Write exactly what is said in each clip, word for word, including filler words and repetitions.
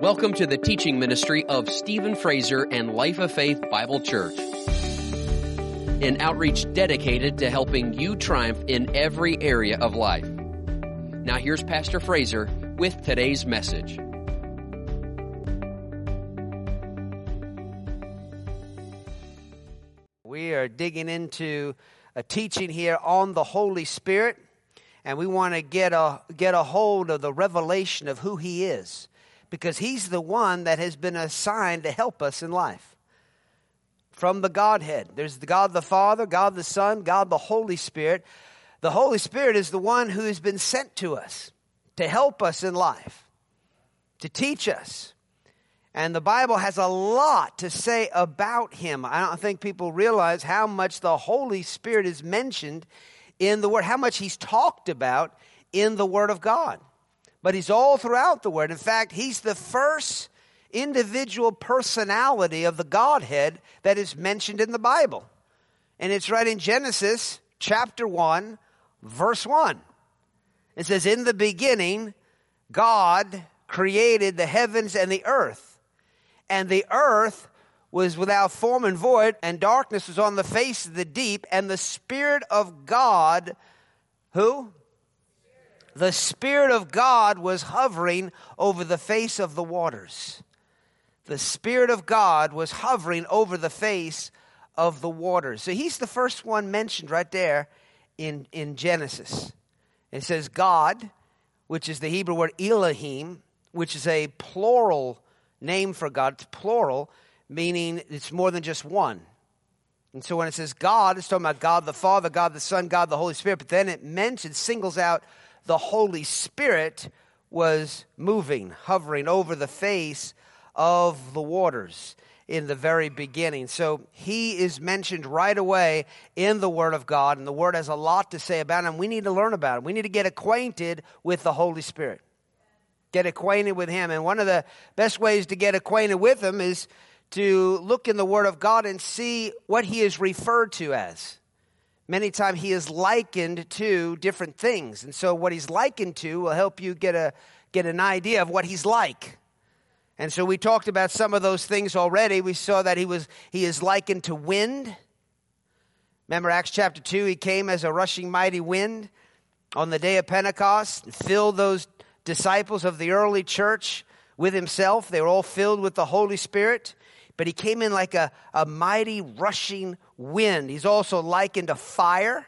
Welcome to the teaching ministry of Stephen Fraser and Life of Faith Bible Church, an outreach dedicated to helping you triumph in every area of life. Now here's Pastor Fraser with today's message. We are digging into a teaching here on the Holy Spirit, and we want to get a get a hold of the revelation of who He is, because He's the one that has been assigned to help us in life. From the Godhead, there's the God the Father, God the Son, God the Holy Spirit. The Holy Spirit is the one who has been sent to us to help us in life, to teach us. And the Bible has a lot to say about Him. I don't think people realize how much the Holy Spirit is mentioned in the Word, how much He's talked about in the Word of God. But He's all throughout the Word. In fact, He's the first individual personality of the Godhead that is mentioned in the Bible. And it's right in Genesis chapter one, verse one. It says, "In the beginning, God created the heavens and the earth. And the earth was without form and void, and darkness was on the face of the deep, and the Spirit of God," who? The Spirit of God was hovering over the face of the waters. The Spirit of God was hovering over the face of the waters. So He's the first one mentioned right there in, in Genesis. It says God, which is the Hebrew word Elohim, which is a plural name for God. It's plural, meaning it's more than just one. And so when it says God, it's talking about God the Father, God the Son, God the Holy Spirit. But then it mentions, singles out the Holy Spirit was moving, hovering over the face of the waters in the very beginning. So He is mentioned right away in the Word of God, and the Word has a lot to say about Him. We need to learn about Him. We need to get acquainted with the Holy Spirit. Get acquainted with Him. And one of the best ways to get acquainted with Him is to look in the Word of God and see what He is referred to as. Many times He is likened to different things. And so what He's likened to will help you get a get an idea of what He's like. And so we talked about some of those things already. We saw that He was He is likened to wind. Remember Acts chapter two, He came as a rushing mighty wind on the day of Pentecost and filled those disciples of the early church with Himself. They were all filled with the Holy Spirit. But He came in like a, a mighty rushing wind. He's also likened to fire.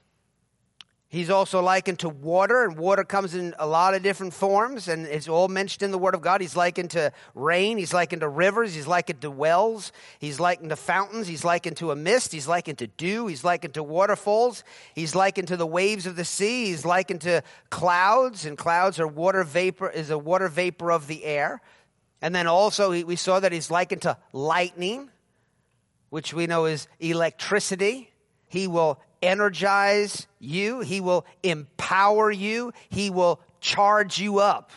He's also likened to water, and water comes in a lot of different forms, and it's all mentioned in the Word of God. He's likened to rain. He's likened to rivers. He's likened to wells. He's likened to fountains. He's likened to a mist. He's likened to dew. He's likened to waterfalls. He's likened to the waves of the sea. He's likened to clouds, and clouds are water vapor, is a water vapor of the air. And then also we saw that He's likened to lightning, which we know is electricity. He will energize you. He will empower you. He will charge you up.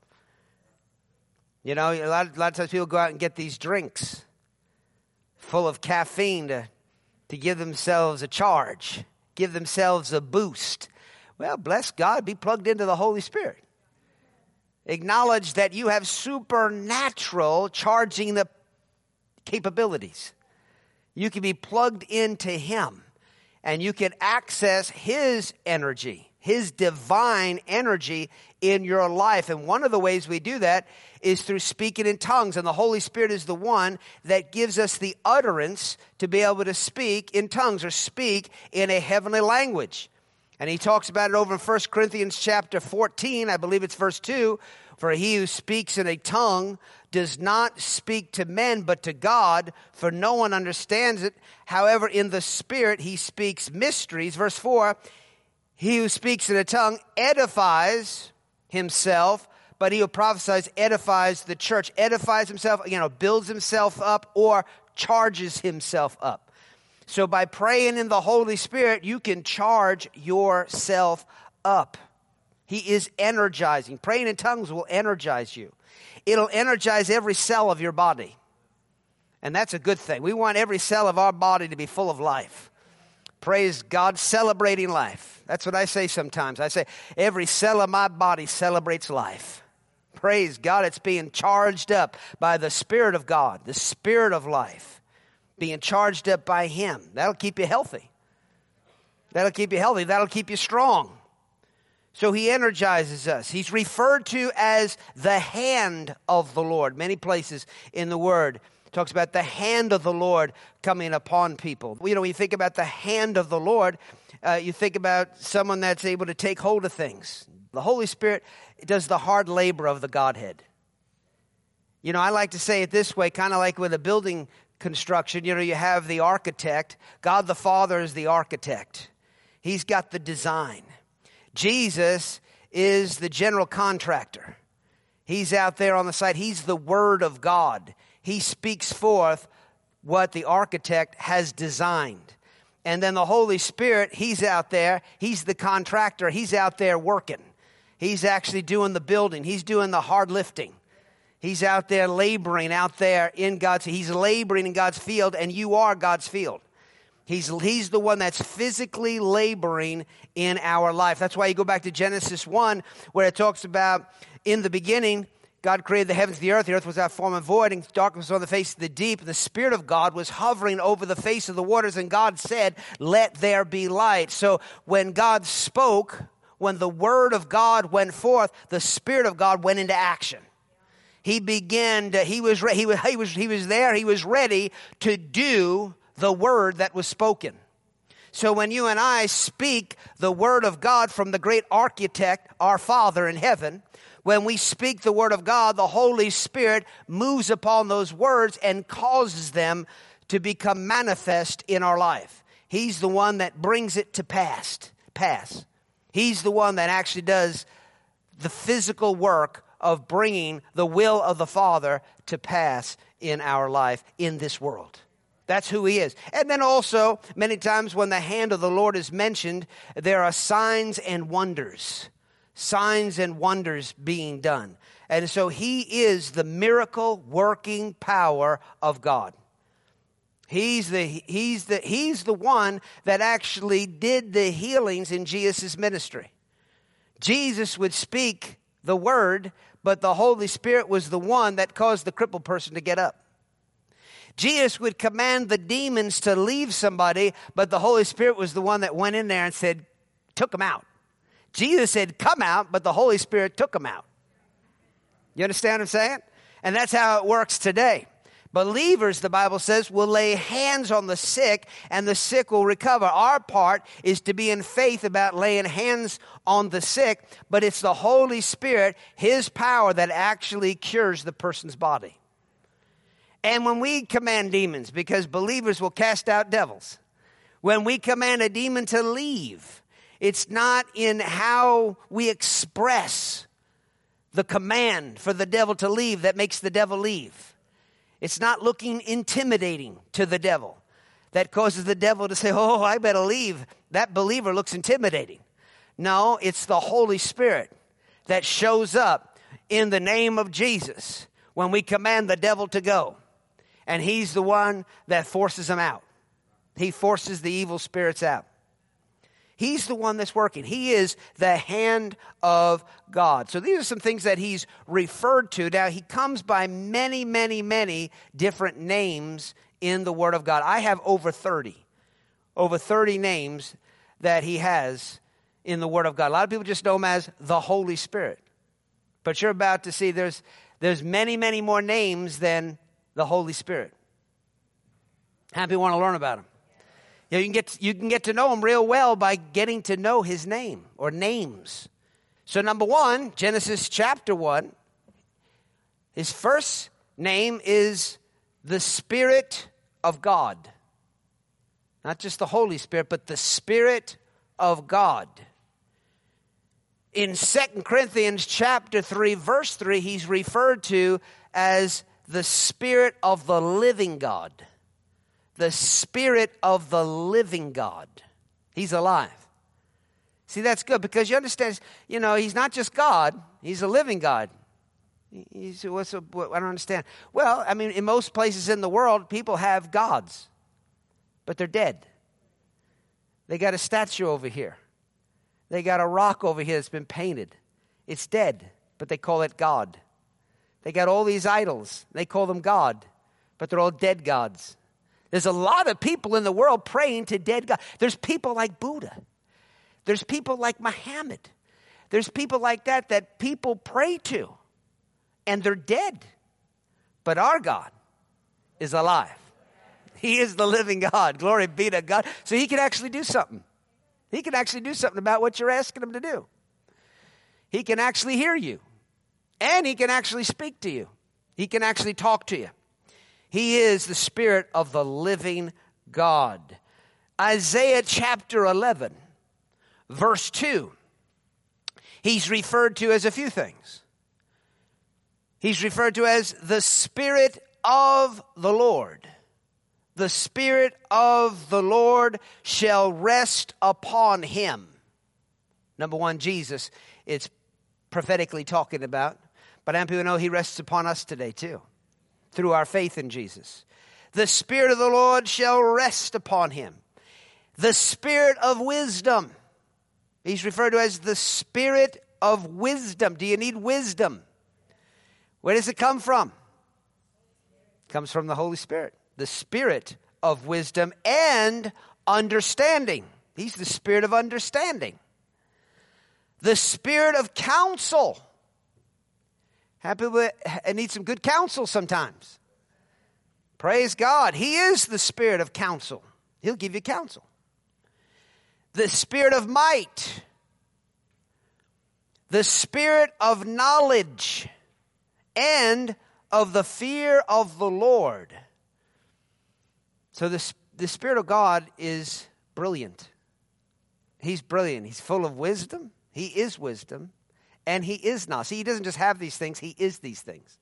You know, a lot, a lot of times people go out and get these drinks full of caffeine to, to give themselves a charge, give themselves a boost. Well, bless God, be plugged into the Holy Spirit. Acknowledge that you have supernatural charging the capabilities. You can be plugged into Him, and you can access His energy, His divine energy in your life. And one of the ways we do that is through speaking in tongues. And the Holy Spirit is the one that gives us the utterance to be able to speak in tongues or speak in a heavenly language. And he talks about it over in First Corinthians chapter fourteen, I believe it's verse two. "For he who speaks in a tongue does not speak to men, but to God, for no one understands it. However, in the Spirit he speaks mysteries." Verse four, "He who speaks in a tongue edifies himself, but he who prophesies edifies the church." Edifies himself, you know, builds himself up or charges himself up. So by praying in the Holy Spirit, you can charge yourself up. He is energizing. Praying in tongues will energize you. It'll energize every cell of your body. And that's a good thing. We want every cell of our body to be full of life. Praise God, celebrating life. That's what I say sometimes. I say, every cell of my body celebrates life. Praise God, it's being charged up by the Spirit of God, the Spirit of life, being charged up by Him. That'll keep you healthy. That'll keep you healthy. That'll keep you strong. So He energizes us. He's referred to as the hand of the Lord. Many places in the Word it talks about the hand of the Lord coming upon people. You know, when you think about the hand of the Lord, uh, you think about someone that's able to take hold of things. The Holy Spirit does the hard labor of the Godhead. You know, I like to say it this way, kind of like with a building construction. You know, you have the architect. God the Father is the architect. He's got the design. Jesus is the general contractor. He's out there on the site. He's the Word of God. He speaks forth what the architect has designed. And then the Holy Spirit, He's out there. He's the contractor. He's out there working. He's actually doing the building. He's doing the hard lifting. He's out there laboring out there in God's, He's laboring in God's field, and you are God's field. He's, he's the one that's physically laboring in our life. That's why you go back to Genesis one, where it talks about, in the beginning, God created the heavens and the earth. The earth was without form and void, and darkness was on the face of the deep. And the Spirit of God was hovering over the face of the waters, and God said, "Let there be light." So when God spoke, when the Word of God went forth, the Spirit of God went into action. He began to, he was, he was, he was, he was there, he was ready to do the word that was spoken. So when you and I speak the Word of God from the great architect, our Father in heaven, when we speak the Word of God, the Holy Spirit moves upon those words and causes them to become manifest in our life. He's the one that brings it to pass. pass. He's the one that actually does the physical work of bringing the will of the Father to pass in our life, in this world. That's who He is. And then also, many times when the hand of the Lord is mentioned, there are signs and wonders. Signs and wonders being done. And so He is the miracle working power of God. He's the, he's the, he's the one that actually did the healings in Jesus' ministry. Jesus would speak the word, but the Holy Spirit was the one that caused the crippled person to get up. Jesus would command the demons to leave somebody, but the Holy Spirit was the one that went in there and said, took them out. Jesus said, come out, but the Holy Spirit took them out. You understand what I'm saying? And that's how it works today. Believers, the Bible says, will lay hands on the sick and the sick will recover. Our part is to be in faith about laying hands on the sick, but it's the Holy Spirit, His power, that actually cures the person's body. And when we command demons, because believers will cast out devils, when we command a demon to leave, it's not in how we express the command for the devil to leave that makes the devil leave. It's not looking intimidating to the devil that causes the devil to say, oh, I better leave. That believer looks intimidating. No, it's the Holy Spirit that shows up in the name of Jesus when we command the devil to go. And He's the one that forces them out. He forces the evil spirits out. He's the one that's working. He is the hand of God. So these are some things that He's referred to. Now, He comes by many, many, many different names in the Word of God. I have over thirty. Over thirty names that He has in the Word of God. A lot of people just know Him as the Holy Spirit. But you're about to see there's, there's many, many more names than the Holy Spirit. How many people want to learn about Him? You know, you can get you can get to know Him real well by getting to know His name or names. So number one, Genesis chapter one, His first name is the Spirit of God. Not just the Holy Spirit, but the Spirit of God. In Second Corinthians chapter three, verse three, He's referred to as the Spirit of the living God. The Spirit of the living God. He's alive. See, that's good because you understand, you know, He's not just God. He's a living God. He's, what's a, what, I don't understand. Well, I mean, in most places in the world, people have gods, but they're dead. They got a statue over here. They got a rock over here that's been painted. It's dead, but they call it God. They got all these idols. They call them God, but they're all dead gods. There's a lot of people in the world praying to dead gods. There's people like Buddha. There's people like Muhammad. There's people like that that people pray to, and they're dead. But our God is alive. He is the living God. Glory be to God. So he can actually do something. He can actually do something about what you're asking him to do. He can actually hear you. And he can actually speak to you. He can actually talk to you. He is the Spirit of the living God. Isaiah chapter eleven, verse two. He's referred to as a few things. He's referred to as the Spirit of the Lord. The Spirit of the Lord shall rest upon him. Number one, Jesus, it's prophetically talking about. But how many people know he rests upon us today too, through our faith in Jesus. The Spirit of the Lord shall rest upon him. The Spirit of wisdom. He's referred to as the Spirit of wisdom. Do you need wisdom? Where does it come from? It comes from the Holy Spirit. The Spirit of wisdom and understanding. He's the Spirit of understanding. The Spirit of counsel. Happy with, I need some good counsel sometimes. Praise God. He is the Spirit of counsel. He'll give you counsel. The Spirit of might. The Spirit of knowledge and of the fear of the Lord. So the, the Spirit of God is brilliant. He's brilliant. He's full of wisdom. He is wisdom. And he is not. See, he doesn't just have these things. He is these things.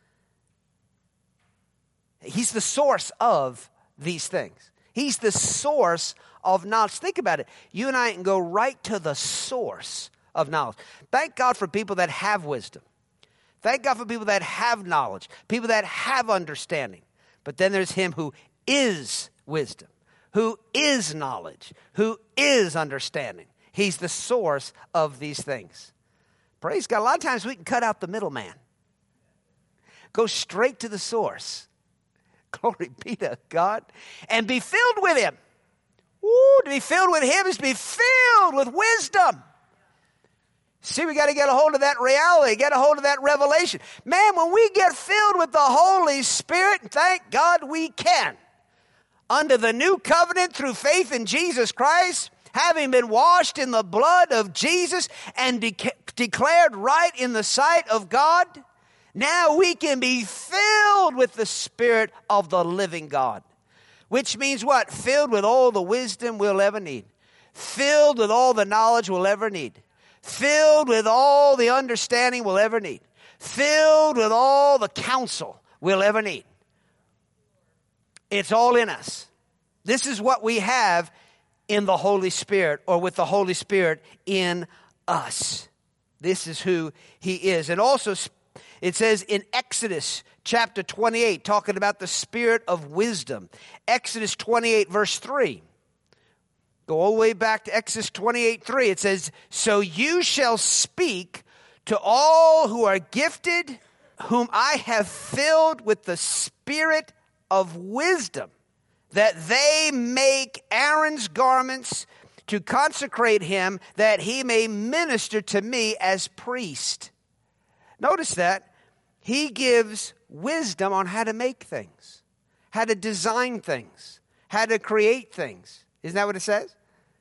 He's the source of these things. He's the source of knowledge. Think about it. You and I can go right to the source of knowledge. Thank God for people that have wisdom. Thank God for people that have knowledge. People that have understanding. But then there's him who is wisdom, who is knowledge, who is understanding. He's the source of these things. Praise God. A lot of times we can cut out the middleman. Go straight to the source. Glory be to God. And be filled with him. Ooh, to be filled with him is to be filled with wisdom. See, we got to get a hold of that reality, get a hold of that revelation. Man, when we get filled with the Holy Spirit, thank God we can. Under the new covenant through faith in Jesus Christ, having been washed in the blood of Jesus and de- declared right in the sight of God, now we can be filled with the Spirit of the living God. Which means what? Filled with all the wisdom we'll ever need. Filled with all the knowledge we'll ever need. Filled with all the understanding we'll ever need. Filled with all the counsel we'll ever need. It's all in us. This is what we have in the Holy Spirit, or with the Holy Spirit in us. This is who he is. And also it says in Exodus chapter twenty-eight, talking about the Spirit of wisdom. Exodus twenty-eight verse three. Go all the way back to Exodus twenty-eight three. It says, so you shall speak to all who are gifted, whom I have filled with the Spirit of wisdom, that they make Aaron's garments to consecrate him, that he may minister to me as priest. Notice that he gives wisdom on how to make things, how to design things, how to create things. Isn't that what it says?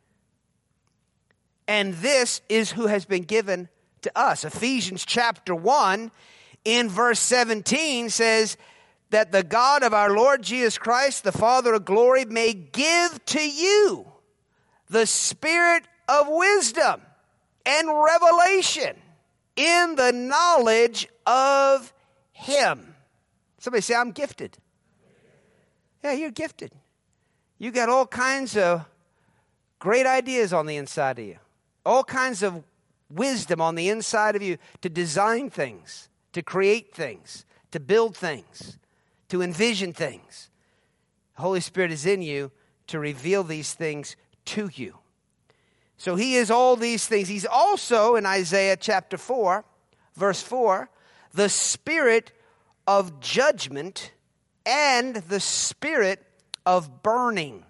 And this is who has been given to us. Ephesians chapter one in verse seventeen says that the God of our Lord Jesus Christ, the Father of glory, may give to you the spirit of wisdom and revelation in the knowledge of him. Somebody say, I'm gifted. Yeah, you're gifted. You got all kinds of great ideas on the inside of you. All kinds of wisdom on the inside of you to design things, to create things, to build things, to envision things. The Holy Spirit is in you to reveal these things to you. So he is all these things. He's also, in Isaiah chapter four, verse four, the Spirit of judgment and the spirit of burning.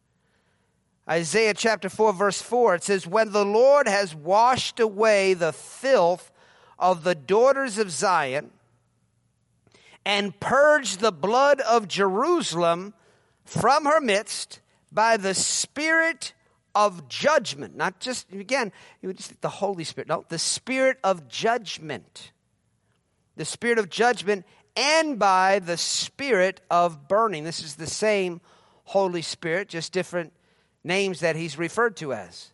Isaiah chapter four, verse four, it says, when the Lord has washed away the filth of the daughters of Zion and purged the blood of Jerusalem from her midst by the spirit of judgment. Not just, again, you would just the Holy Spirit. No, the spirit of judgment. The spirit of judgment and by the spirit of burning. This is the same Holy Spirit, just different names that he's referred to as.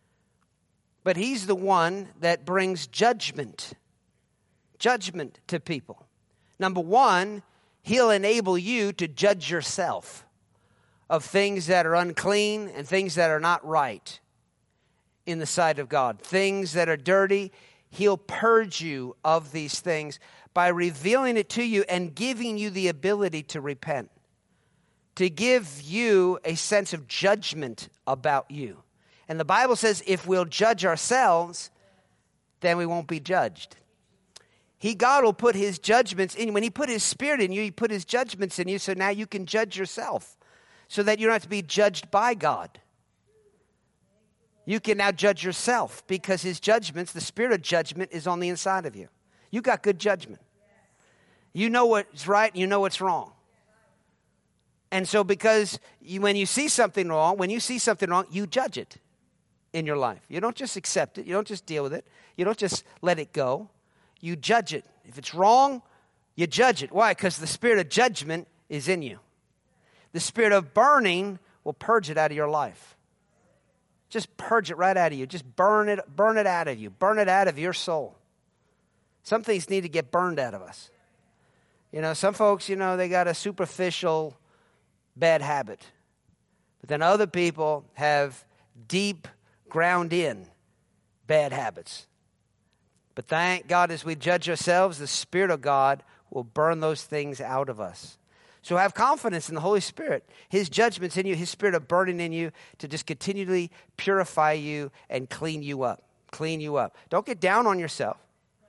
But he's the one that brings judgment. Judgment to people. Number one, he'll enable you to judge yourself of things that are unclean and things that are not right in the sight of God. Things that are dirty, he'll purge you of these things by revealing it to you and giving you the ability to repent, to give you a sense of judgment about you. And the Bible says if we'll judge ourselves, then we won't be judged. He, God will put his judgments in you. When he put his spirit in you, he put his judgments in you, so now you can judge yourself so that you don't have to be judged by God. You can now judge yourself because his judgments, the spirit of judgment, is on the inside of you. You got good judgment. You know what's right and you know what's wrong. And so because you, when you see something wrong, when you see something wrong, you judge it in your life. You don't just accept it. You don't just deal with it. You don't just let it go. You judge it. If it's wrong, you judge it. Why? Because the spirit of judgment is in you. The spirit of burning will purge it out of your life. Just purge it right out of you. Just burn it, burn it out of you. Burn it out of your soul. Some things need to get burned out of us. You know, some folks, you know, they got a superficial bad habit. But then other people have deep, ground in bad habits. But thank God as we judge ourselves, the Spirit of God will burn those things out of us. So have confidence in the Holy Spirit. His judgment's in you, his spirit of burning in you to just continually purify you and clean you up. Clean you up. Don't get down on yourself.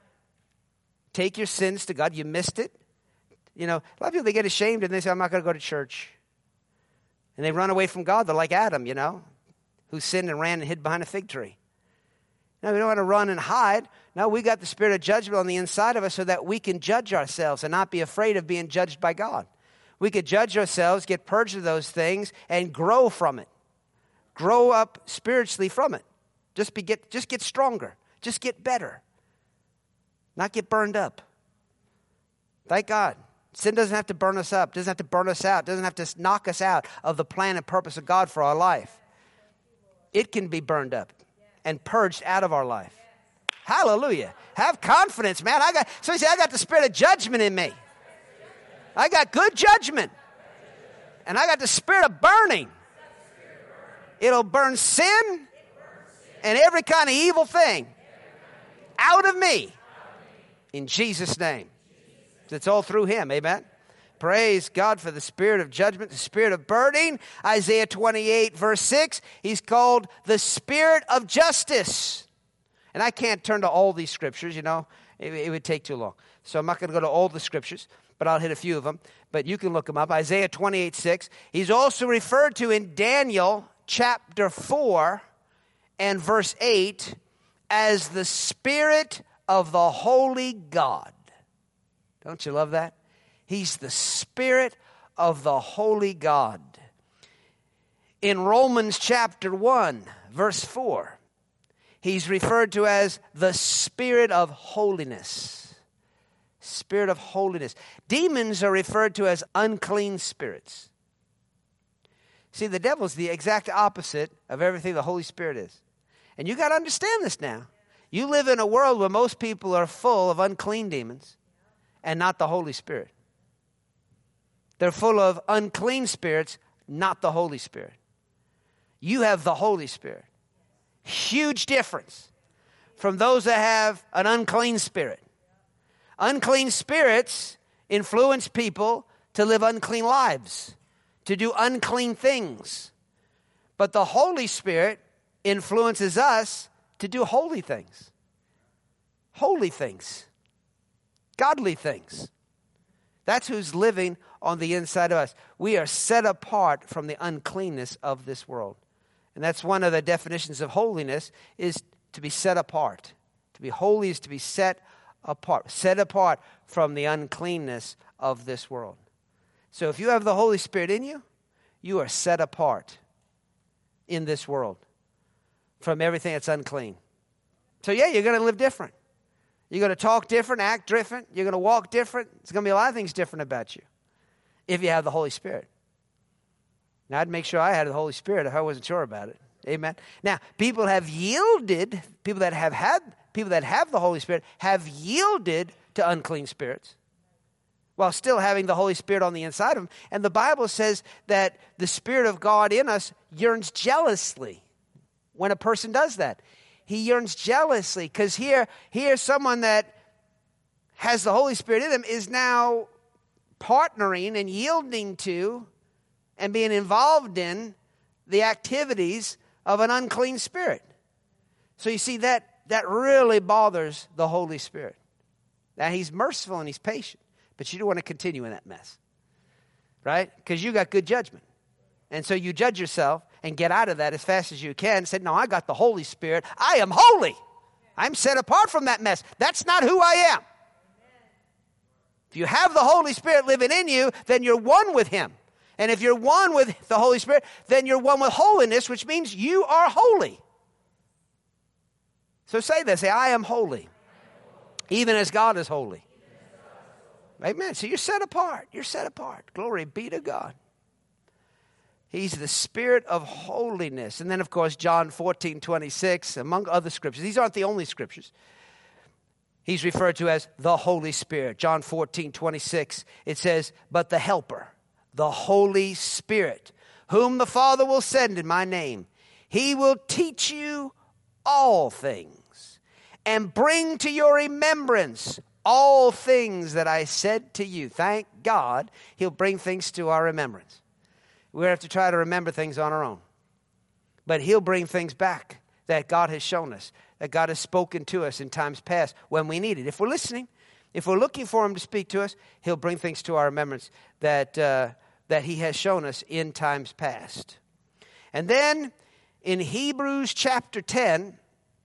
Take your sins to God. You missed it. You know, a lot of people, they get ashamed and they say, I'm not going to go to church. And they run away from God. They're like Adam, you know, who sinned and ran and hid behind a fig tree. No, we don't want to run and hide. No, we got the spirit of judgment on the inside of us so that we can judge ourselves and not be afraid of being judged by God. We could judge ourselves, get purged of those things, and grow from it. Grow up spiritually from it. Just be get, just get stronger. Just get better. Not get burned up. Thank God. Sin doesn't have to burn us up. Doesn't have to burn us out. Doesn't have to knock us out of the plan and purpose of God for our life. It can be burned up and purged out of our life. Hallelujah. Have confidence, man. I got somebody say, I got the spirit of judgment in me. I got good judgment. And I got the spirit of burning. It'll burn sin and every kind of evil thing out of me. In Jesus' name. It's all through him. Amen. Praise God for the spirit of judgment, the spirit of burning. Isaiah twenty-eight, verse six, he's called the spirit of justice. And I can't turn to all these scriptures, you know. It, it would take too long. So I'm not going to go to all the scriptures, but I'll hit a few of them. But you can look them up. Isaiah twenty-eight, six. He's also referred to in Daniel chapter four and verse eight as the spirit of the holy God. Don't you love that? He's the spirit of the holy God. In Romans chapter one, verse four, he's referred to as the spirit of holiness. Spirit of holiness. Demons are referred to as unclean spirits. See, the devil's the exact opposite of everything the Holy Spirit is. And you got to understand this now. You live in a world where most people are full of unclean demons and not the Holy Spirit. They're full of unclean spirits, not the Holy Spirit. You have the Holy Spirit. Huge difference from those that have an unclean spirit. Unclean spirits influence people to live unclean lives, to do unclean things. But the Holy Spirit influences us to do holy things. Holy things. Godly things. That's who's living on the inside of us. We are set apart from the uncleanness of this world. And that's one of the definitions of holiness, is to be set apart. To be holy is to be set apart. Set apart from the uncleanness of this world. So if you have the Holy Spirit in you, you are set apart in this world from everything that's unclean. So yeah, you're going to live different. You're going to talk different, act different. You're going to walk different. There's going to be a lot of things different about you if you have the Holy Spirit. Now, I'd make sure I had the Holy Spirit if I wasn't sure about it. Amen. Now, people have yielded, people that have had, people that have the Holy Spirit have yielded to unclean spirits while still having the Holy Spirit on the inside of them. And the Bible says that the Spirit of God in us yearns jealously when a person does that. He yearns jealously because here, here someone that has the Holy Spirit in them is now partnering and yielding to and being involved in the activities of an unclean spirit. So you see, that, that really bothers the Holy Spirit. Now, he's merciful and he's patient, but you don't want to continue in that mess, right? Because you got good judgment. And so you judge yourself and get out of that as fast as you can. Say, no, I got the Holy Spirit. I am holy. I'm set apart from that mess. That's not who I am. If you have the Holy Spirit living in you, then you're one with him. And if you're one with the Holy Spirit, then you're one with holiness, which means you are holy. So say this, say, I am holy, even as God is holy. Amen. So you're set apart. You're set apart. Glory be to God. He's the Spirit of holiness. And then, of course, John fourteen twenty-six, among other scriptures. These aren't the only scriptures. He's referred to as the Holy Spirit. John fourteen twenty-six, it says, but the Helper, the Holy Spirit, whom the Father will send in my name, he will teach you all things and bring to your remembrance all things that I said to you. Thank God he'll bring things to our remembrance. We have to try to remember things on our own. But he'll bring things back that God has shown us, that God has spoken to us in times past when we need it. If we're listening, if we're looking for him to speak to us, he'll bring things to our remembrance that, uh, that he has shown us in times past. And then in Hebrews chapter ten,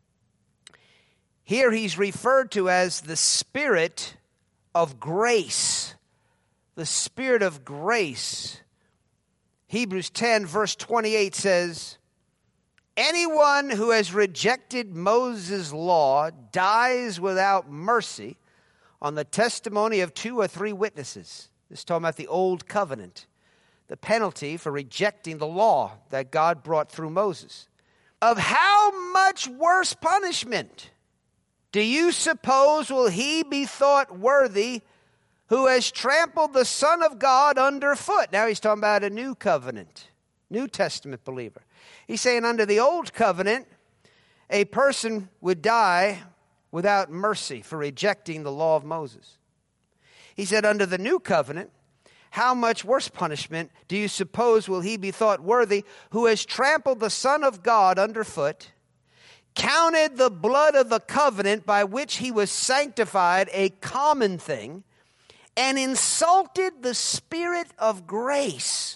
here he's referred to as the Spirit of grace. The Spirit of grace. Hebrews ten verse twenty-eight says, anyone who has rejected Moses' law dies without mercy on the testimony of two or three witnesses. This is talking about the old covenant, the penalty for rejecting the law that God brought through Moses. Of how much worse punishment do you suppose will he be thought worthy who has trampled the Son of God underfoot? Now he's talking about a new covenant, New Testament believer. He's saying under the old covenant, a person would die without mercy for rejecting the law of Moses. He said under the new covenant, how much worse punishment do you suppose will he be thought worthy who has trampled the Son of God underfoot, counted the blood of the covenant by which he was sanctified a common thing, and insulted the Spirit of grace?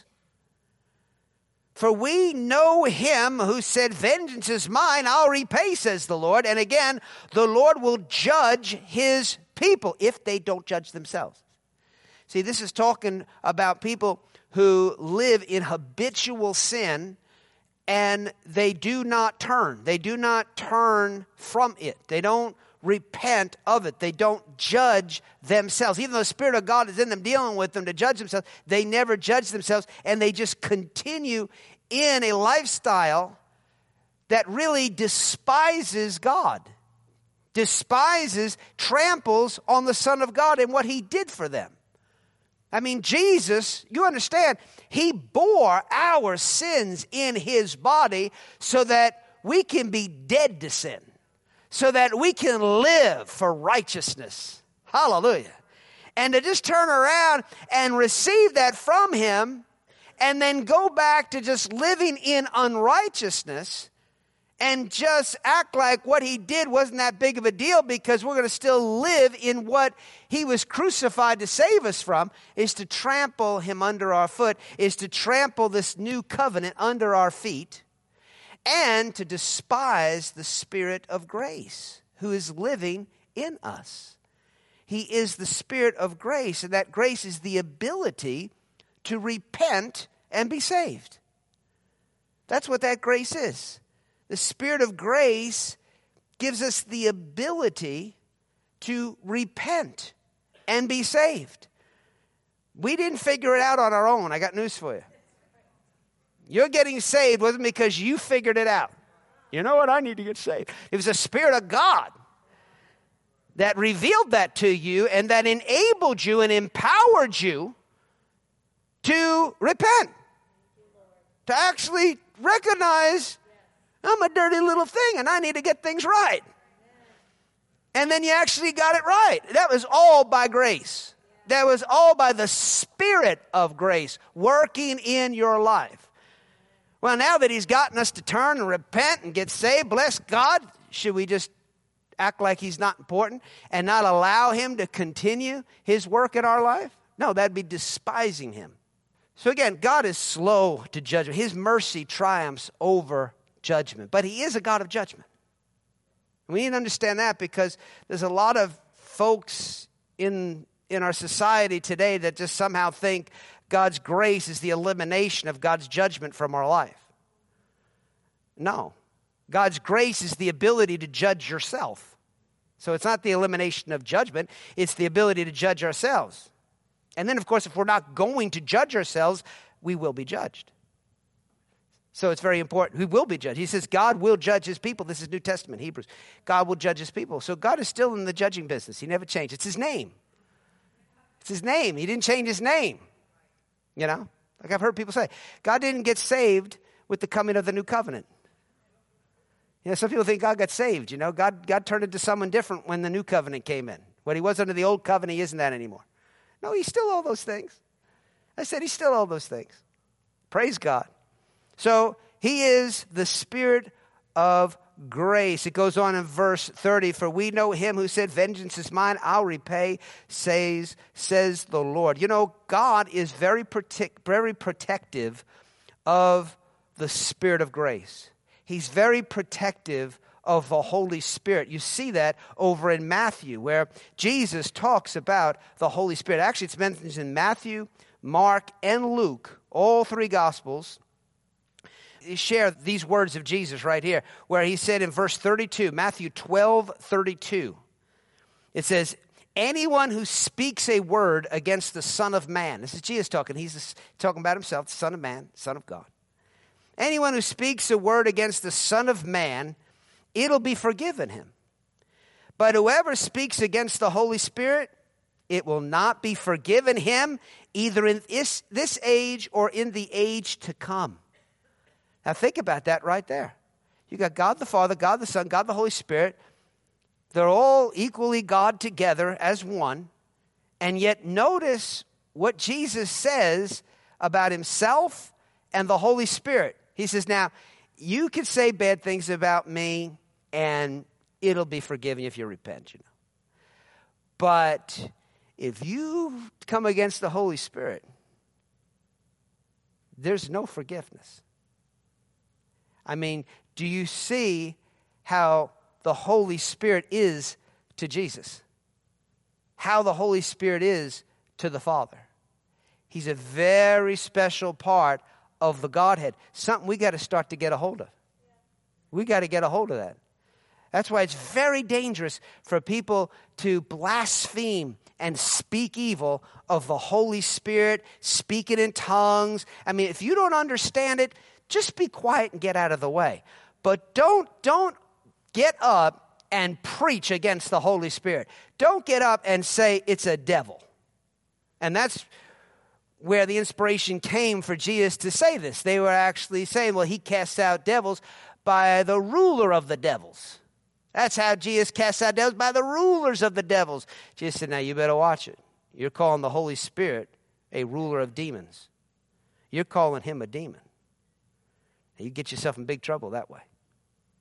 For we know him who said, vengeance is mine, I'll repay, says the Lord. And again, the Lord will judge his people if they don't judge themselves. See, this is talking about people who live in habitual sin and they do not turn. They do not turn from it. They don't repent of it. They don't judge themselves. Even though the Spirit of God is in them dealing with them to judge themselves, they never judge themselves, and they just continue in a lifestyle that really despises God, despises, tramples on the Son of God and what he did for them. I mean, Jesus, you understand, he bore our sins in his body so that we can be dead to sin, so that we can live for righteousness. Hallelujah. And to just turn around and receive that from him and then go back to just living in unrighteousness and just act like what he did wasn't that big of a deal because we're going to still live in what he was crucified to save us from, is to trample him under our foot, is to trample this new covenant under our feet, and to despise the Spirit of grace who is living in us. He is the Spirit of grace, and that grace is the ability to repent and be saved. That's what that grace is. The Spirit of grace gives us the ability to repent and be saved. We didn't figure it out on our own. I got news for you. Your getting saved wasn't because you figured it out. You know what? I need to get saved. It was the Spirit of God that revealed that to you and that enabled you and empowered you to repent, to actually recognize I'm a dirty little thing and I need to get things right. And then you actually got it right. That was all by grace. That was all by the Spirit of grace working in your life. Well, now that he's gotten us to turn and repent and get saved, bless God, should we just act like he's not important and not allow him to continue his work in our life? No, that'd be despising him. So again, God is slow to judgment. His mercy triumphs over judgment. But he is a God of judgment. We need to understand that because there's a lot of folks in, in our society today that just somehow think God's grace is the elimination of God's judgment from our life. No. God's grace is the ability to judge yourself. So it's not the elimination of judgment. It's the ability to judge ourselves. And then, of course, if we're not going to judge ourselves, we will be judged. So it's very important. We will be judged. He says God will judge his people. This is New Testament, Hebrews. God will judge his people. So God is still in the judging business. He never changed. It's his name. It's his name. He didn't change his name. You know, like I've heard people say, God didn't get saved with the coming of the new covenant. You know, some people think God got saved. You know, God, God turned into someone different when the new covenant came in. When he was under the old covenant, he isn't that anymore. No, he's still all those things. I said he's still all those things. Praise God. So he is the Spirit of grace. It goes on in verse thirty, for we know him who said, vengeance is mine, I'll repay, says, says the Lord. You know, God is very, protect, very protective of the Spirit of grace. He's very protective of the Holy Spirit. You see that over in Matthew, where Jesus talks about the Holy Spirit. Actually, it's mentioned in Matthew, Mark, and Luke, all three Gospels. Share these words of Jesus right here, where he said in verse thirty-two, Matthew twelve thirty-two, it says, anyone who speaks a word against the Son of Man, this is Jesus talking, he's talking about himself, the Son of Man, Son of God. Anyone who speaks a word against the Son of Man, it'll be forgiven him. But whoever speaks against the Holy Spirit, it will not be forgiven him, either in this, this age or in the age to come. Now think about that right there. You got God the Father, God the Son, God the Holy Spirit. They're all equally God together as one. And yet notice what Jesus says about himself and the Holy Spirit. He says, now, you can say bad things about me and it'll be forgiven if you repent, you know. But if you come against the Holy Spirit, there's no forgiveness. I mean, do you see how the Holy Spirit is to Jesus? How the Holy Spirit is to the Father? He's a very special part of the Godhead. Something we got to start to get a hold of. We got to get a hold of that. That's why it's very dangerous for people to blaspheme and speak evil of the Holy Spirit, speak it in tongues. I mean, if you don't understand it, just be quiet and get out of the way. But don't, don't get up and preach against the Holy Spirit. Don't get up and say it's a devil. And that's where the inspiration came for Jesus to say this. They were actually saying, well, he casts out devils by the ruler of the devils. That's how Jesus casts out devils, by the rulers of the devils. Jesus said, now you better watch it. You're calling the Holy Spirit a ruler of demons. You're calling him a demon. You get yourself in big trouble that way.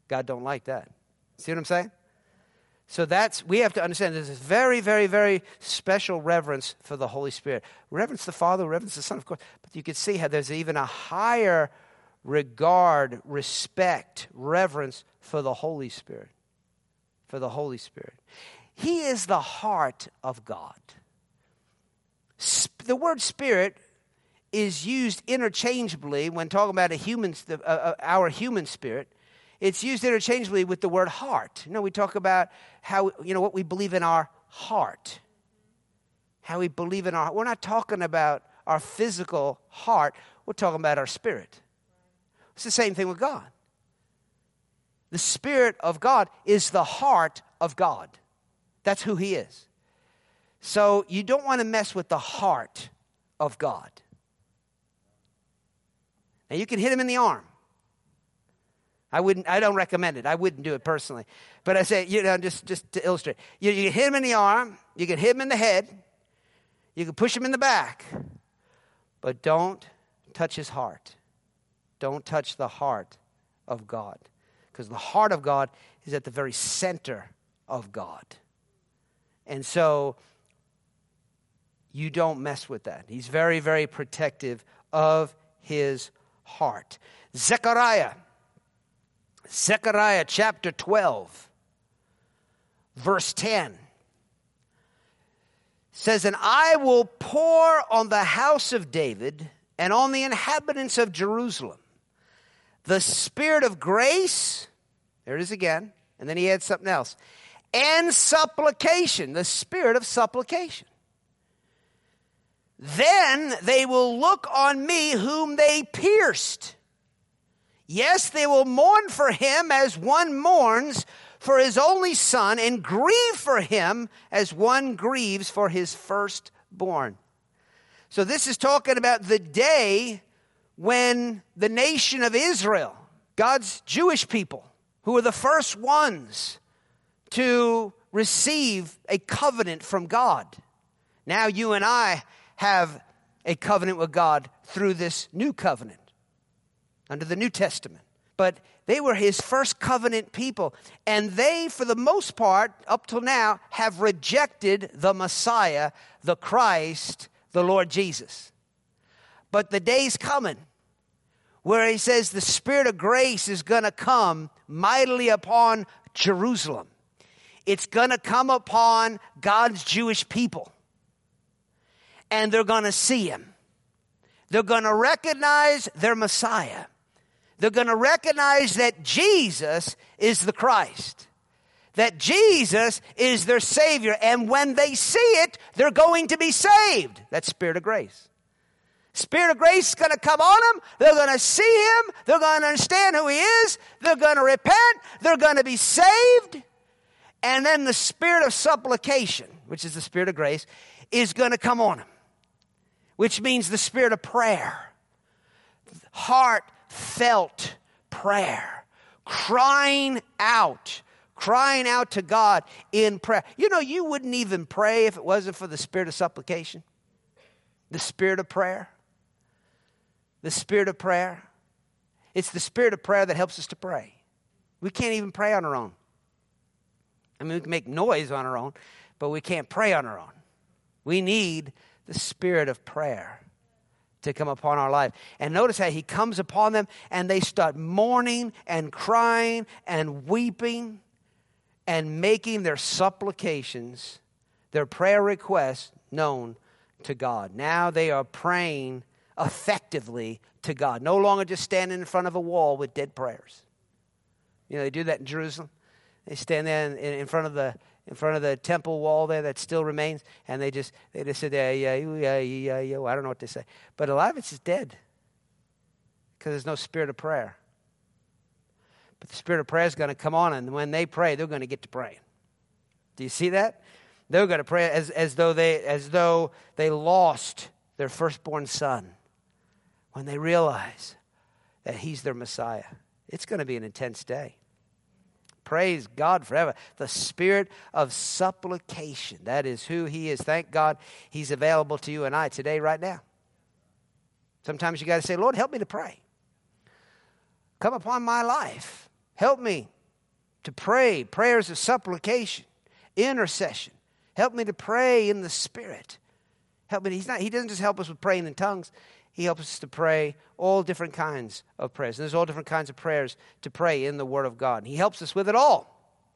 God don't like that. See what I'm saying? So that's, we have to understand there's this very, very, very special reverence for the Holy Spirit. Reverence the Father, reverence the Son, of course. But you can see how there's even a higher regard, respect, reverence for the Holy Spirit. For the Holy Spirit. He is the heart of God. Sp- the word spirit is used interchangeably when talking about a human, uh, uh, our human spirit. It's used interchangeably with the word heart. You know, we talk about how, you know, what we believe in our heart. How we believe in our heart. We're not talking about our physical heart. We're talking about our spirit. It's the same thing with God. The Spirit of God is the heart of God. That's who He is. So you don't want to mess with the heart of God. Now you can hit Him in the arm. I wouldn't. I don't recommend it. I wouldn't do it personally. But I say, you know, just, just to illustrate. You, you can hit him in the arm. You can hit him in the head. You can push him in the back. But don't touch his heart. Don't touch the heart of God. Because the heart of God is at the very center of God. And so you don't mess with that. He's very, very protective of his heart. Zechariah. Zechariah chapter twelve, verse ten, says, "And I will pour on the house of David and on the inhabitants of Jerusalem the spirit of grace," there it is again, and then he adds something else, "and supplication," the spirit of supplication. "Then they will look on me whom they pierced. Yes, they will mourn for him as one mourns for his only son, and grieve for him as one grieves for his firstborn." So this is talking about the day when the nation of Israel, God's Jewish people, who were the first ones to receive a covenant from God. Now you and I have a covenant with God through this new covenant, under the New Testament. But they were his first covenant people. And they, for the most part, up till now, have rejected the Messiah, the Christ, the Lord Jesus. But the day's coming where he says the Spirit of grace is going to come mightily upon Jerusalem. It's going to come upon God's Jewish people. And they're going to see him. They're going to recognize their Messiah. They're going to recognize that Jesus is the Christ, that Jesus is their Savior. And when they see it, they're going to be saved. That's Spirit of grace. Spirit of grace is going to come on them. They're going to see him. They're going to understand who he is. They're going to repent. They're going to be saved. And then the spirit of supplication, which is the Spirit of grace, is going to come on them, which means the spirit of prayer, heartfelt prayer, crying out, crying out to God in prayer. You know, you wouldn't even pray if it wasn't for the spirit of supplication, the spirit of prayer, the spirit of prayer. It's the spirit of prayer that helps us to pray. We can't even pray on our own. I mean, we can make noise on our own, but we can't pray on our own. We need the spirit of prayer to come upon our life. And notice how he comes upon them and they start mourning and crying and weeping and making their supplications, their prayer requests known to God. Now they are praying effectively to God. No longer just standing in front of a wall with dead prayers. You know, they do that in Jerusalem. They stand there in, in front of the in front of the temple wall there that still remains, and they just they just sit there, yeah, yeah, yeah, yeah. I don't know what they say, but a lot of it's just dead because there's no spirit of prayer. But the spirit of prayer is going to come on, and when they pray, they're going to get to praying. Do you see that? They're going to pray as as though they as though they lost their firstborn son when they realize that he's their Messiah. It's going to be an intense day. Praise God forever. The spirit of supplication. That is who he is. Thank God he's available to you and I today, right now. Sometimes you got to say, Lord, help me to pray. Come upon my life. Help me to pray prayers of supplication, intercession. Help me to pray in the Spirit. Help me. He's not, he doesn't just help us with praying in tongues. He helps us to pray all different kinds of prayers. And there's all different kinds of prayers to pray in the Word of God. And he helps us with it all.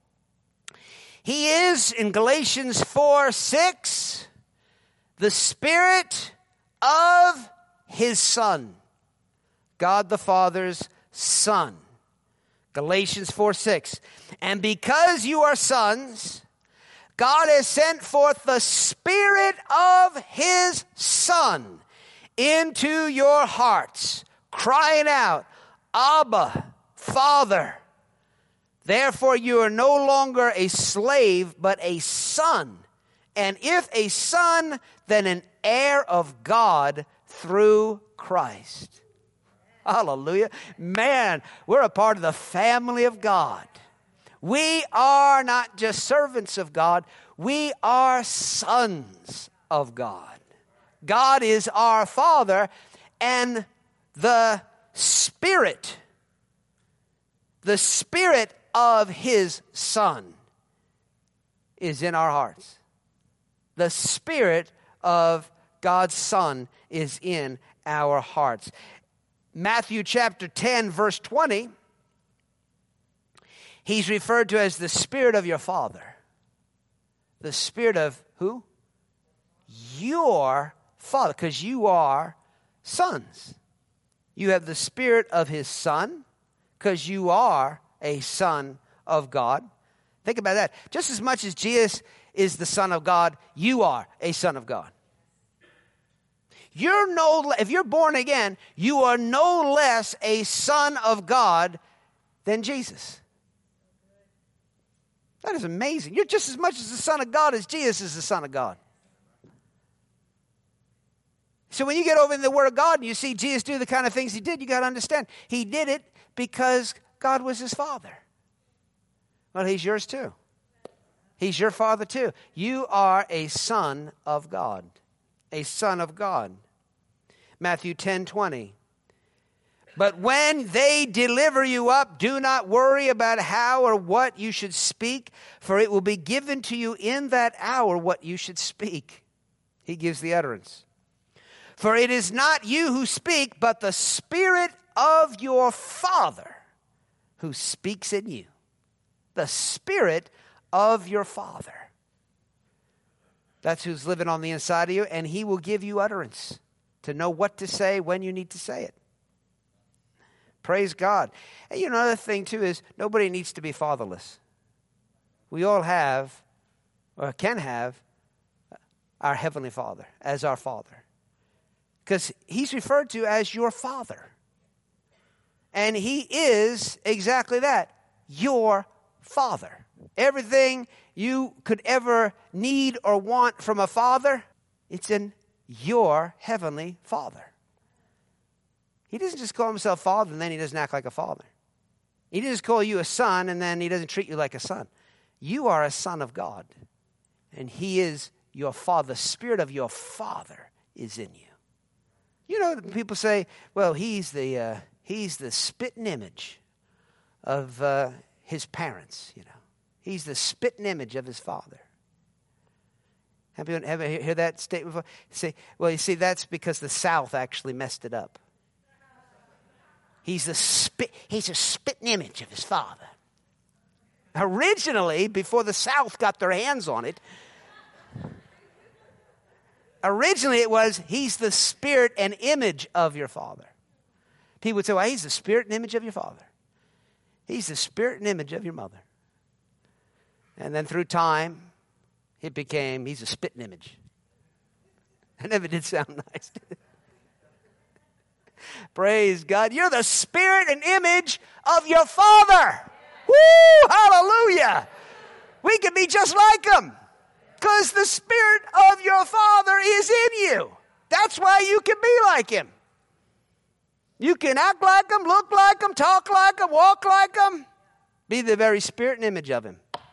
He is, in Galatians four six, the Spirit of his Son, God the Father's Son. Galatians four six. And because you are sons, God has sent forth the Spirit of his Son into your hearts, crying out, Abba, Father. Therefore you are no longer a slave, but a son. And if a son, then an heir of God through Christ. Hallelujah. Man, we're a part of the family of God. We are not just servants of God. We are sons of God. God is our Father, and the Spirit, the Spirit of his Son is in our hearts. The Spirit of God's Son is in our hearts. Matthew chapter ten, verse twenty, he's referred to as the Spirit of your Father. The Spirit of who? Your Father, because you are sons. You have the Spirit of his Son, because you are a son of God. Think about that. Just as much as Jesus is the Son of God, you are a son of God. You're no, if you're born again, you are no less a son of God than Jesus. That is amazing. You're just as much as the Son of God as Jesus is the Son of God. So when you get over in the Word of God and you see Jesus do the kind of things he did, you got to understand, he did it because God was his Father. Well, he's yours too. He's your Father too. You are a son of God. A son of God. Matthew ten twenty. But when they deliver you up, do not worry about how or what you should speak, for it will be given to you in that hour what you should speak. He gives the utterance. For it is not you who speak, but the Spirit of your Father who speaks in you. The Spirit of your Father. That's who's living on the inside of you, and he will give you utterance to know what to say when you need to say it. Praise God. And you know, another thing too is nobody needs to be fatherless. We all have, or can have, our Heavenly Father as our Father. Because he's referred to as your Father. And he is exactly that, your Father. Everything you could ever need or want from a father, it's in your Heavenly Father. He doesn't just call himself Father and then he doesn't act like a father. He doesn't call you a son and then he doesn't treat you like a son. You are a son of God. And he is your Father. The Spirit of your Father is in you. You know, people say, well, he's the uh, he's the spitting image of uh, his parents, you know. He's the spitting image of his father. Have you ever heard that statement before? Say, well, you see, that's because the South actually messed it up. He's the spit. He's a spitting image of his father. Originally, before the South got their hands on it, originally it was, he's the spirit and image of your father. People would say, well, he's the spirit and image of your father. He's the spirit and image of your mother. And then through time, it became, he's a spitting image. That never did sound nice. Praise God. You're the spirit and image of your Father. Woo! Hallelujah. We can be just like him. Because the Spirit of your Father is in you. That's why you can be like him. You can act like him, look like him, talk like him, walk like him. Be the very spirit and image of him.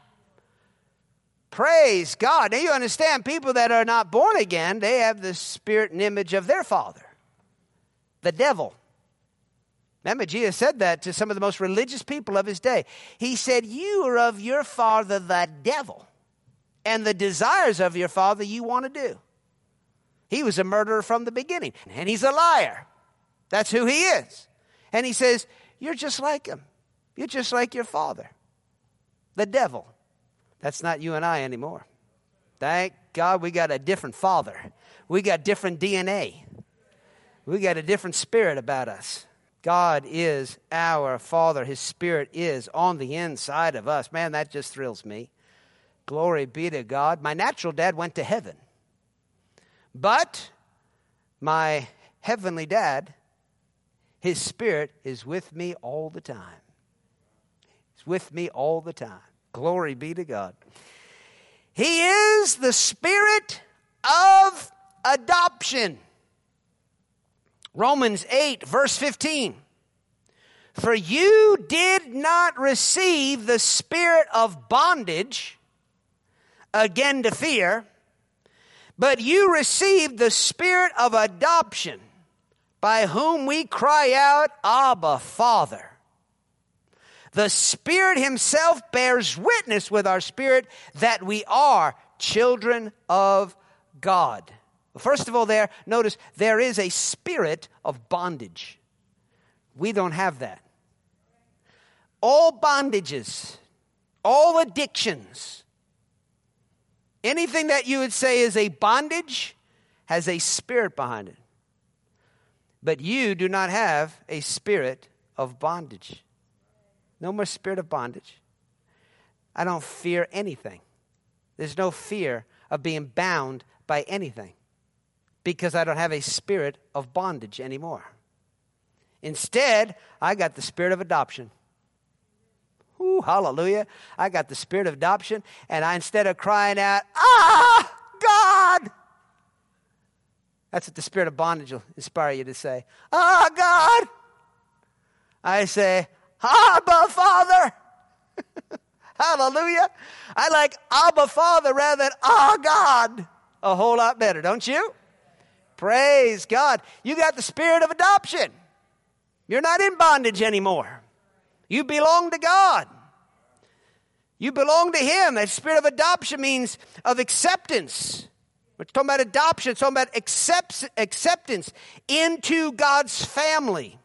Praise God. Now you understand, people that are not born again, they have the spirit and image of their father, the devil. Remember, Jesus said that to some of the most religious people of his day. He said, you are of your father, the devil, and the desires of your father you want to do. He was a murderer from the beginning, and he's a liar. That's who he is. And he says, you're just like him. You're just like your father, the devil. That's not you and I anymore. Thank God we got a different father. We got different D N A. We got a different spirit about us. God is our Father. His Spirit is on the inside of us. Man, that just thrills me. Glory be to God. My natural dad went to heaven. But my heavenly dad, his Spirit is with me all the time. He's with me all the time. Glory be to God. He is the Spirit of adoption. Romans eight, verse fifteen. For you did not receive the spirit of bondage, again to fear, but you received the spirit of adoption, by whom we cry out, Abba, Father. The Spirit himself bears witness with our spirit that we are children of God. First of all, there, notice there is a spirit of bondage. We don't have that. All bondages, all addictions, anything that you would say is a bondage has a spirit behind it. But you do not have a spirit of bondage. No more spirit of bondage. I don't fear anything. There's no fear of being bound by anything, because I don't have a spirit of bondage anymore. Instead, I got the spirit of adoption. Ooh, hallelujah. I got the spirit of adoption, and I, instead of crying out, ah, God, that's what the spirit of bondage will inspire you to say. Ah, God. I say, Abba, Father. Hallelujah. I like Abba, Father, rather than, ah, God, a whole lot better, don't you? Praise God. You got the spirit of adoption. You're not in bondage anymore. You belong to God. You belong to him. That spirit of adoption means of acceptance. We're talking about adoption. It's talking about accept, acceptance into God's family.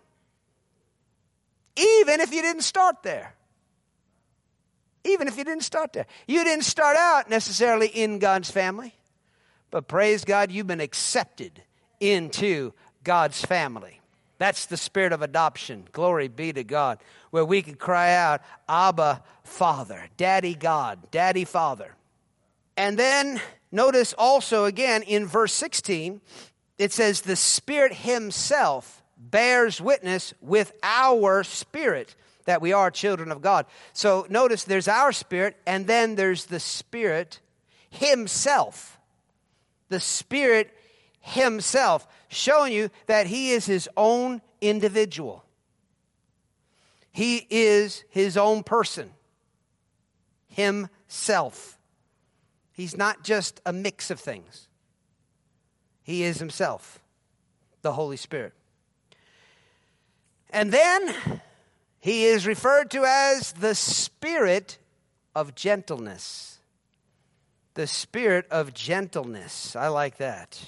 Even if you didn't start there. Even if you didn't start there. You didn't start out necessarily in God's family. But praise God, you've been accepted into God's family. That's the spirit of adoption. Glory be to God. Where we can cry out, Abba, Father, Daddy God, Daddy Father. And then notice also again in verse sixteen, it says the Spirit himself bears witness with our spirit that we are children of God. So notice there's our spirit, and then there's the Spirit himself. The Spirit himself, showing you that he is his own individual. He is his own person. Himself. He's not just a mix of things. He is himself, the Holy Spirit. And then he is referred to as the Spirit of gentleness. The spirit of gentleness. I like that.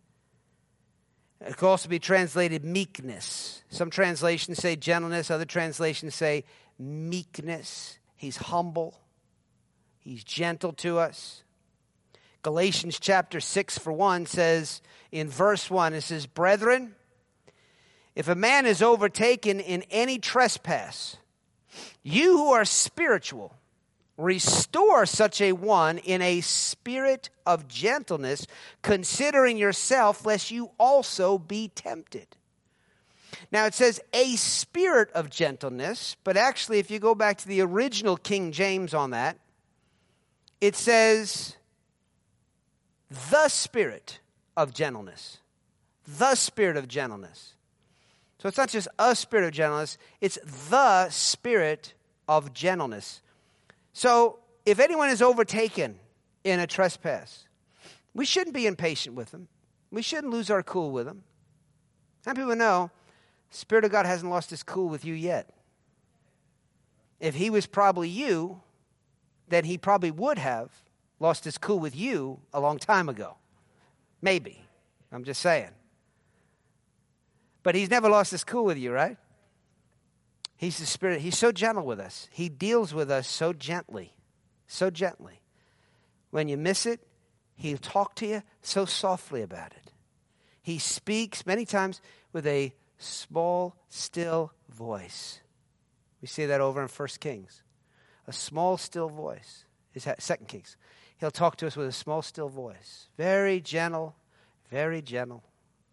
It could also be translated meekness. Some translations say gentleness. Other translations say meekness. He's humble. He's gentle to us. Galatians chapter six, for one, says in verse one, it says, Brethren, if a man is overtaken in any trespass, you who are spiritual, restore such a one in a spirit of gentleness, considering yourself, lest you also be tempted. Now it says a spirit of gentleness, but actually if you go back to the original King James on that, it says the spirit of gentleness. The spirit of gentleness. So it's not just a spirit of gentleness, it's the spirit of gentleness. So, if anyone is overtaken in a trespass, we shouldn't be impatient with them. We shouldn't lose our cool with them. Some people know Spirit of God hasn't lost his cool with you yet. If he was probably you, then he probably would have lost his cool with you a long time ago. Maybe. I'm just saying. But he's never lost his cool with you, right? He's the Spirit. He's so gentle with us. He deals with us so gently. So gently. When you miss it, he'll talk to you so softly about it. He speaks many times with a small, still voice. We see that over in First Kings. A small, still voice. Is Second Kings. He'll talk to us with a small, still voice. Very gentle, very gentle.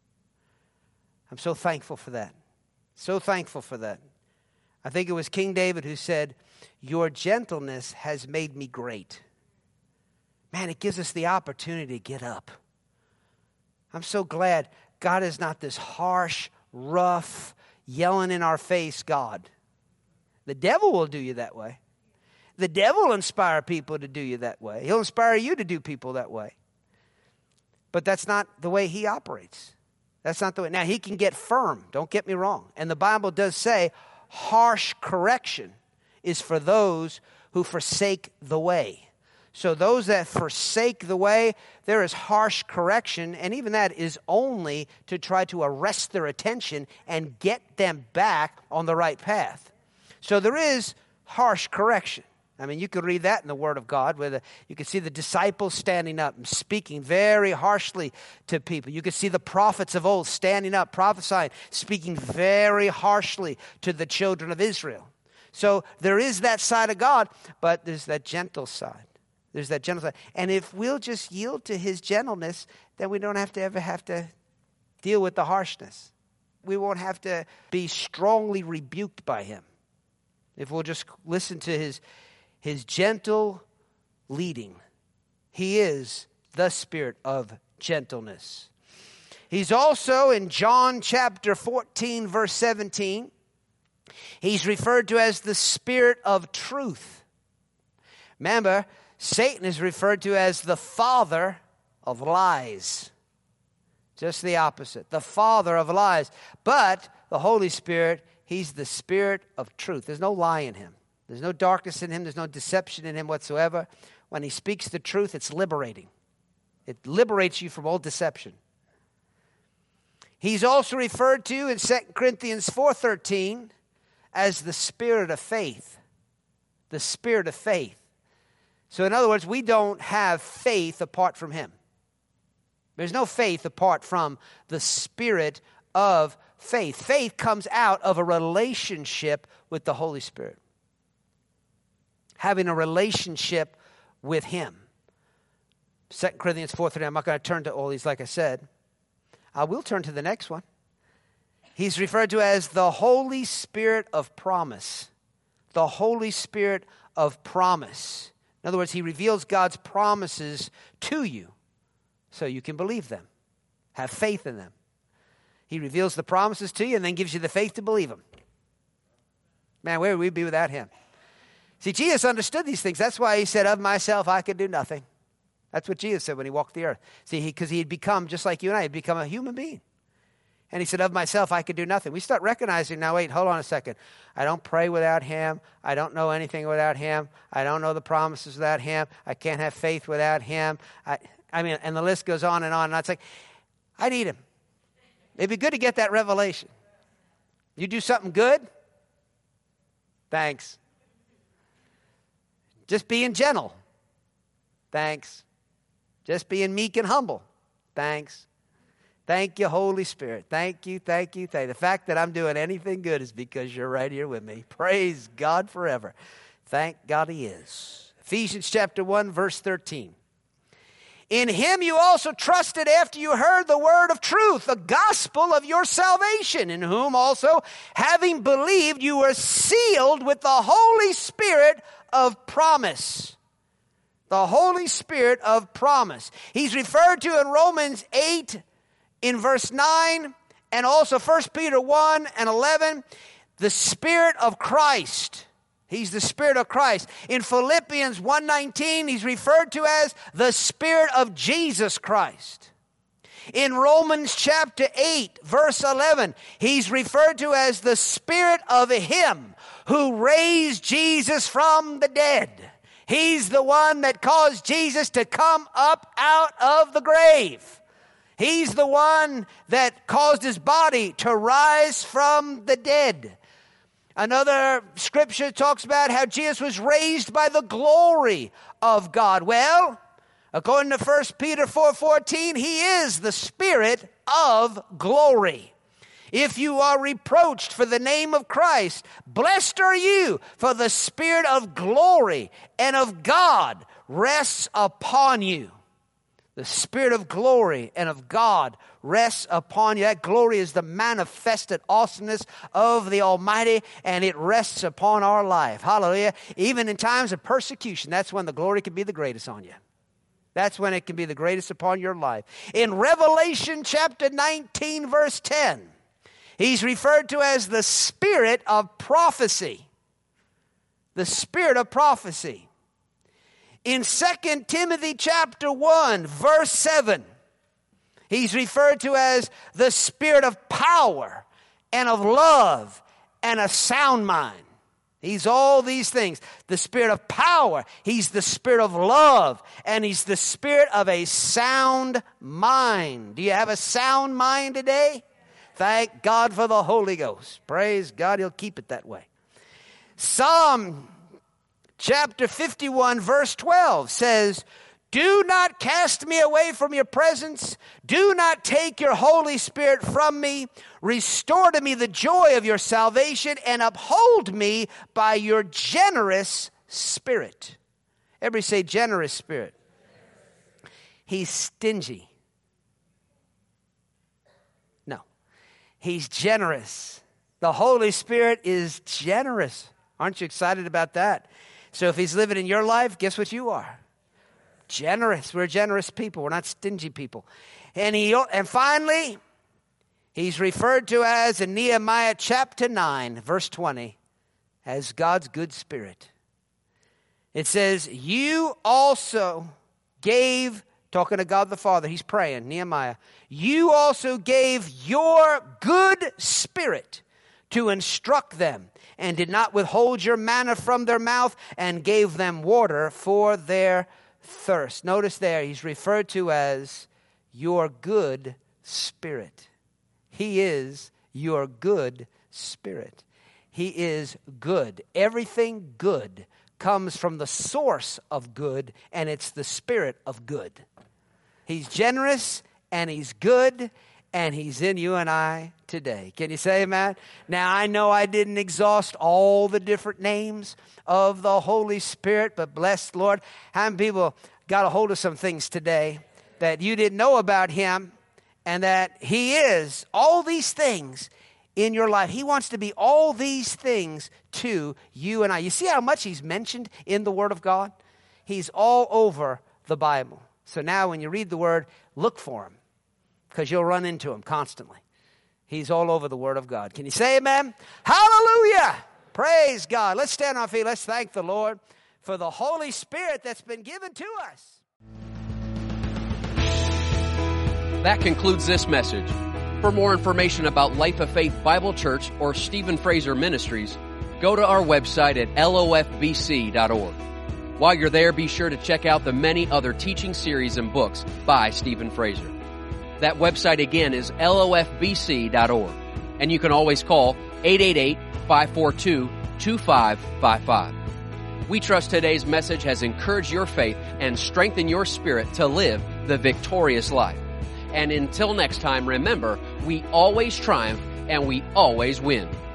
I'm so thankful for that. So thankful for that. I think it was King David who said, your gentleness has made me great. Man, it gives us the opportunity to get up. I'm so glad God is not this harsh, rough, yelling in our face God. The devil will do you that way. The devil will inspire people to do you that way. He'll inspire you to do people that way. But that's not the way he operates. That's not the way. Now, he can get firm. Don't get me wrong. And the Bible does say harsh correction is for those who forsake the way. So those that forsake the way, there is harsh correction, and even that is only to try to arrest their attention and get them back on the right path. So there is harsh correction. I mean, you could read that in the Word of God, where the, you could see the disciples standing up and speaking very harshly to people. You could see the prophets of old standing up, prophesying, speaking very harshly to the children of Israel. So there is that side of God, but there's that gentle side. There's that gentle side. And if we'll just yield to his gentleness, then we don't have to ever have to deal with the harshness. We won't have to be strongly rebuked by him. If we'll just listen to his, his gentle leading. He is the Spirit of gentleness. He's also in John chapter fourteen, verse seventeen. He's referred to as the Spirit of truth. Remember, Satan is referred to as the father of lies. Just the opposite. The father of lies. But the Holy Spirit, he's the Spirit of truth. There's no lie in him. There's no darkness in him. There's no deception in him whatsoever. When he speaks the truth, it's liberating. It liberates you from all deception. He's also referred to in Second Corinthians four thirteen as the Spirit of faith. The Spirit of faith. So in other words, we don't have faith apart from him. There's no faith apart from the Spirit of faith. Faith comes out of a relationship with the Holy Spirit. Having a relationship with him. Second Corinthians four thirteen. I'm not going to turn to all these like I said. I will turn to the next one. He's referred to as the Holy Spirit of promise. The Holy Spirit of promise. In other words, he reveals God's promises to you so you can believe them. Have faith in them. He reveals the promises to you and then gives you the faith to believe them. Man, where would we be without him? See, Jesus understood these things. That's why he said, of myself I could do nothing. That's what Jesus said when he walked the earth. See, because he, he had become, just like you and I, he had become a human being. And he said, of myself I could do nothing. We start recognizing, now wait, hold on a second. I don't pray without him. I don't know anything without him. I don't know the promises without him. I can't have faith without him. I, I mean, and the list goes on and on. And it's like, I need him. It'd be good to get that revelation. You do something good? Thanks. Just being gentle? Thanks. Just being meek and humble? Thanks. Thank you, Holy Spirit. Thank you, thank you, thank you. The fact that I'm doing anything good is because you're right here with me. Praise God forever. Thank God he is. Ephesians chapter one, verse thirteen. In him you also trusted after you heard the word of truth, the gospel of your salvation, in whom also, having believed, you were sealed with the Holy Spirit of promise. The Holy Spirit of promise. He's referred to in Romans eight, in verse nine, and also First Peter one and eleven, the Spirit of Christ. He's the Spirit of Christ. In Philippians one nineteen, he's referred to as the Spirit of Jesus Christ. In Romans chapter eight, verse eleven, he's referred to as the Spirit of Him who raised Jesus from the dead. He's the one that caused Jesus to come up out of the grave. He's the one that caused His body to rise from the dead. Another scripture talks about how Jesus was raised by the glory of God. Well, according to First Peter four fourteen, He is the Spirit of glory. If you are reproached for the name of Christ, blessed are you, for the Spirit of glory and of God rests upon you. The Spirit of glory and of God rests upon you. That glory is the manifested awesomeness of the Almighty, and it rests upon our life. Hallelujah. Even in times of persecution, that's when the glory can be the greatest on you. That's when it can be the greatest upon your life. In Revelation chapter nineteen, verse ten, He's referred to as the Spirit of prophecy. The Spirit of prophecy. In Second Timothy chapter one, verse seven, He's referred to as the Spirit of power and of love and a sound mind. He's all these things. The Spirit of power. He's the Spirit of love. And He's the Spirit of a sound mind. Do you have a sound mind today? Thank God for the Holy Ghost. Praise God, He'll keep it that way. Psalm chapter fifty-one, verse twelve says, do not cast me away from your presence. Do not take your Holy Spirit from me. Restore to me the joy of your salvation and uphold me by your generous spirit. Everybody say generous spirit. He's stingy. No. He's generous. The Holy Spirit is generous. Aren't you excited about that? So if He's living in your life, guess what you are? Generous. We're generous people. We're not stingy people. And he, and finally, He's referred to as in Nehemiah chapter nine, verse twenty, as God's good spirit. It says, you also gave, talking to God the Father, he's praying, Nehemiah, you also gave your good spirit to instruct them, and did not withhold your manna from their mouth, and gave them water for their thirst. Notice there, He's referred to as your good spirit. He is your good spirit. He is good. Everything good comes from the source of good, and it's the Spirit of good. He's generous, and He's good, and He's in you and I today. Can you say amen? Now, I know I didn't exhaust all the different names of the Holy Spirit, but bless the Lord. How many people got a hold of some things today that you didn't know about Him, and that He is all these things in your life? He wants to be all these things to you and I. You see how much He's mentioned in the Word of God? He's all over the Bible. So now when you read the Word, look for Him, because you'll run into Him constantly. He's all over the Word of God. Can you say amen? Hallelujah! Praise God. Let's stand on our feet. Let's thank the Lord for the Holy Spirit that's been given to us. That concludes this message. For more information about Life of Faith Bible Church or Stephen Fraser Ministries, go to our website at L O F B C dot org. While you're there, be sure to check out the many other teaching series and books by Stephen Fraser. That website again is L O F B C dot org. And you can always call eight eight eight, five four two, two five five five. We trust today's message has encouraged your faith and strengthened your spirit to live the victorious life. And until next time, remember, we always triumph and we always win.